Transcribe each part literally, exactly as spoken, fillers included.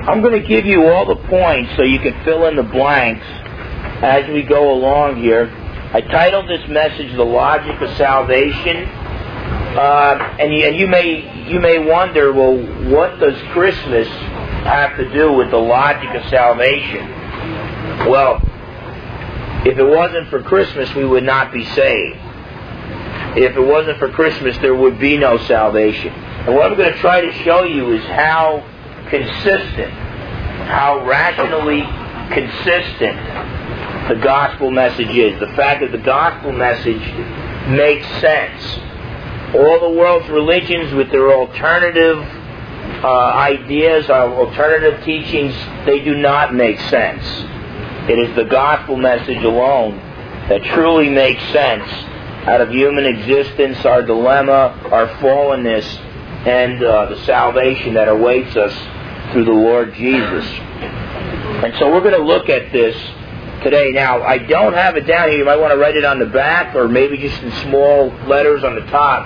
I'm going to give you all the points so you can fill in the blanks as we go along here. I titled this message "The Logic of Salvation," uh, and, you, and you may you may wonder, well, what does Christmas have to do with the logic of salvation? Well, if it wasn't for Christmas, we would not be saved. If it wasn't for Christmas, there would be no salvation. And what I'm going to try to show you is how consistent, how rationally consistent the gospel message is. The fact that the gospel message makes sense. All the world's religions with their alternative uh, ideas, uh, alternative teachings, they do not make sense. It is the gospel message alone that truly makes sense out of human existence, our dilemma, our fallenness, and uh, the salvation that awaits us through the Lord Jesus. And so we're going to look at this today. Now, I don't have it down here. You might want to write it on the back or maybe just in small letters on the top.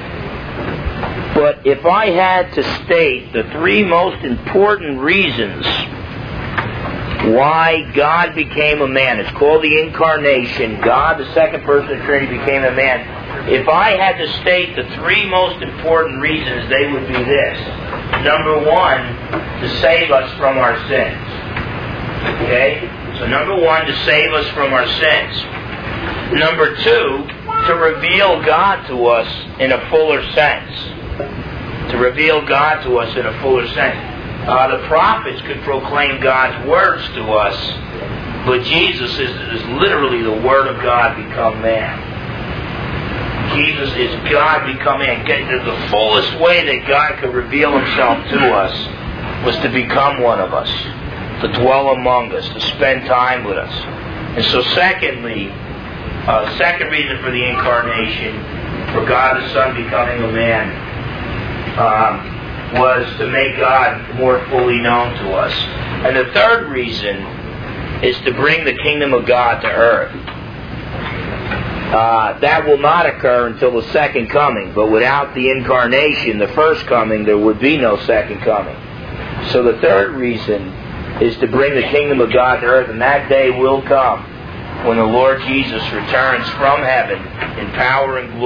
But if I had to state the three most important reasons why God became a man, it's called the Incarnation. God, the second person of the Trinity, became a man. If I had to state the three most important reasons, they would be this. Number one, to save us from our sins. Okay? So number one, to save us from our sins. Number two, to reveal God to us in a fuller sense. To reveal God to us in a fuller sense. Uh, the prophets could proclaim God's words to us, but Jesus is, is literally the Word of God become man. Jesus is God become man. The fullest way that God could reveal Himself to us was to become one of us, to dwell among us, to spend time with us. And so secondly, uh, second reason for the Incarnation, for God the Son becoming a man, um, was to make God more fully known to us. And the third reason is to bring the kingdom of God to earth. Uh, that will not occur until the second coming, but without the Incarnation, the first coming, there would be no second coming. So the third reason is to bring the kingdom of God to earth, and that day will come when the Lord Jesus returns from heaven in power and glory.